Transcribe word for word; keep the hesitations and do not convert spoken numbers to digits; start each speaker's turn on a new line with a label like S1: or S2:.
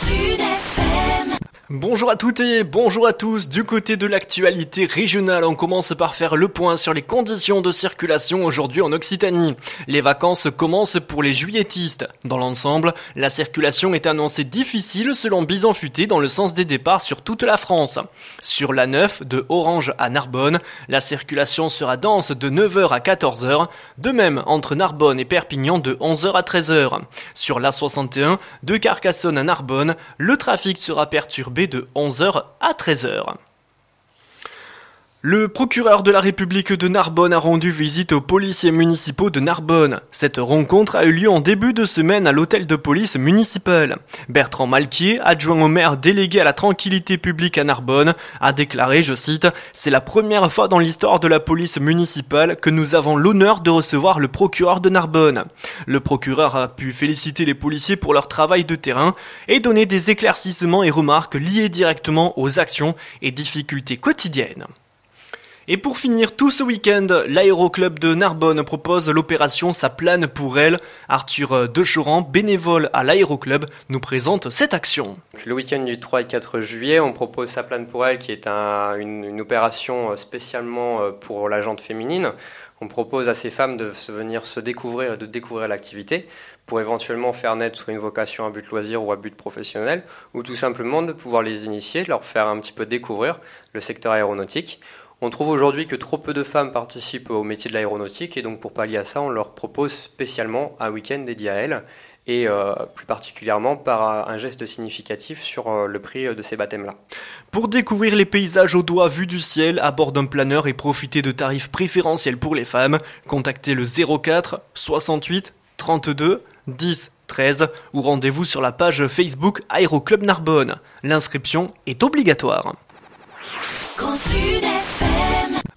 S1: Bonjour à toutes et bonjour à tous. Du côté de l'actualité régionale, on commence par faire le point sur les conditions de circulation aujourd'hui en Occitanie. Les vacances commencent pour les juilletistes. Dans l'ensemble, la circulation est annoncée difficile selon Bison Futé dans le sens des départs sur toute la France. Sur l'A neuf, de Orange à Narbonne, la circulation sera dense de neuf heures à quatorze heures. De même, entre Narbonne et Perpignan de onze heures à treize heures. Sur l'A soixante et un, de Carcassonne à Narbonne, le trafic sera perturbé de onze heures à treize heures. Le procureur de la République de Narbonne a rendu visite aux policiers municipaux de Narbonne. Cette rencontre a eu lieu en début de semaine à l'hôtel de police municipal. Bertrand Malquier, adjoint au maire délégué à la tranquillité publique à Narbonne, a déclaré, je cite, « C'est la première fois dans l'histoire de la police municipale que nous avons l'honneur de recevoir le procureur de Narbonne. » Le procureur a pu féliciter les policiers pour leur travail de terrain et donner des éclaircissements et remarques liés directement aux actions et difficultés quotidiennes. Et pour finir, tout ce week-end, l'aéroclub de Narbonne propose l'opération Ça plane pour elle. Arthur Dechoran, bénévole à l'aéroclub, nous présente cette action.
S2: Le week-end du trois et quatre juillet, on propose Ça plane pour elle, qui est un, une, une opération spécialement pour la jante féminine. On propose à ces femmes de venir se découvrir et de découvrir l'activité pour éventuellement faire naître soit une vocation à but loisir ou à but professionnel, ou tout simplement de pouvoir les initier, de leur faire un petit peu découvrir le secteur aéronautique. On trouve aujourd'hui que trop peu de femmes participent au métier de l'aéronautique et donc pour pallier à ça, on leur propose spécialement un week-end dédié à elles et euh, plus particulièrement par un geste significatif sur euh, le prix de ces baptêmes-là.
S1: Pour découvrir les paysages au doigt vu du ciel à bord d'un planeur et profiter de tarifs préférentiels pour les femmes, contactez le zéro quatre soixante-huit trente-deux dix treize ou rendez-vous sur la page Facebook Aéroclub Narbonne. L'inscription est obligatoire.